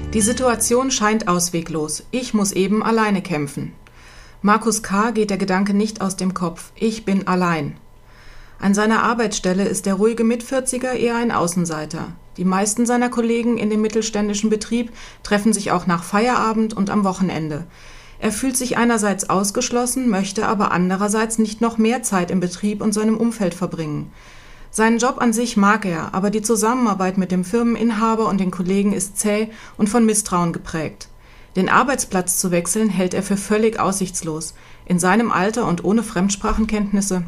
Die Situation scheint ausweglos. Ich muss eben alleine kämpfen. Markus K. geht der Gedanke nicht aus dem Kopf. Ich bin allein. An seiner Arbeitsstelle ist der ruhige Mitvierziger eher ein Außenseiter. Die meisten seiner Kollegen in dem mittelständischen Betrieb treffen sich auch nach Feierabend und am Wochenende. Er fühlt sich einerseits ausgeschlossen, möchte aber andererseits nicht noch mehr Zeit im Betrieb und seinem Umfeld verbringen. Seinen Job an sich mag er, aber die Zusammenarbeit mit dem Firmeninhaber und den Kollegen ist zäh und von Misstrauen geprägt. Den Arbeitsplatz zu wechseln hält er für völlig aussichtslos, in seinem Alter und ohne Fremdsprachenkenntnisse.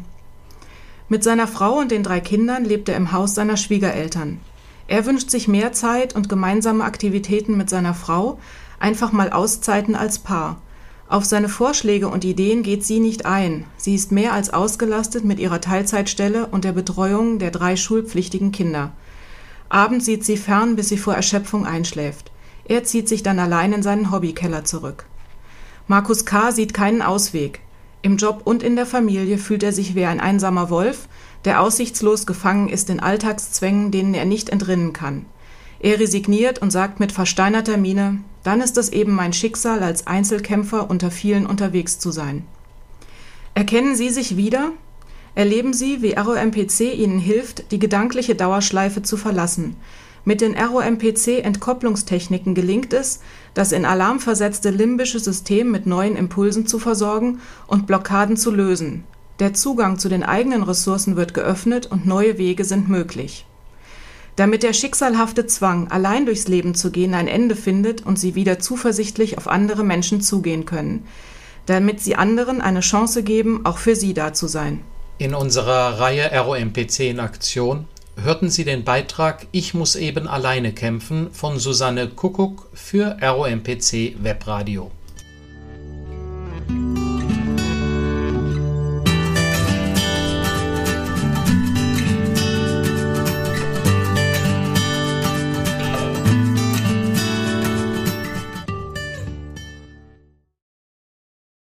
Mit seiner Frau und den 3 Kindern lebt er im Haus seiner Schwiegereltern. Er wünscht sich mehr Zeit und gemeinsame Aktivitäten mit seiner Frau, einfach mal Auszeiten als Paar. Auf seine Vorschläge und Ideen geht sie nicht ein. Sie ist mehr als ausgelastet mit ihrer Teilzeitstelle und der Betreuung der 3 schulpflichtigen Kinder. Abends sieht sie fern, bis sie vor Erschöpfung einschläft. Er zieht sich dann allein in seinen Hobbykeller zurück. Markus K. sieht keinen Ausweg. Im Job und in der Familie fühlt er sich wie ein einsamer Wolf, der aussichtslos gefangen ist in Alltagszwängen, denen er nicht entrinnen kann. Er resigniert und sagt mit versteinerter Miene: Dann ist es eben mein Schicksal, als Einzelkämpfer unter vielen unterwegs zu sein. Erkennen Sie sich wieder? Erleben Sie, wie ROMPC Ihnen hilft, die gedankliche Dauerschleife zu verlassen. Mit den ROMPC-Entkopplungstechniken gelingt es, das in Alarm versetzte limbische System mit neuen Impulsen zu versorgen und Blockaden zu lösen. Der Zugang zu den eigenen Ressourcen wird geöffnet und neue Wege sind möglich. Damit der schicksalhafte Zwang, allein durchs Leben zu gehen, ein Ende findet und Sie wieder zuversichtlich auf andere Menschen zugehen können. Damit Sie anderen eine Chance geben, auch für Sie da zu sein. In unserer Reihe ROMPC in Aktion hörten Sie den Beitrag Ich muss eben alleine kämpfen von Susanne Kuckuck für ROMPC Webradio.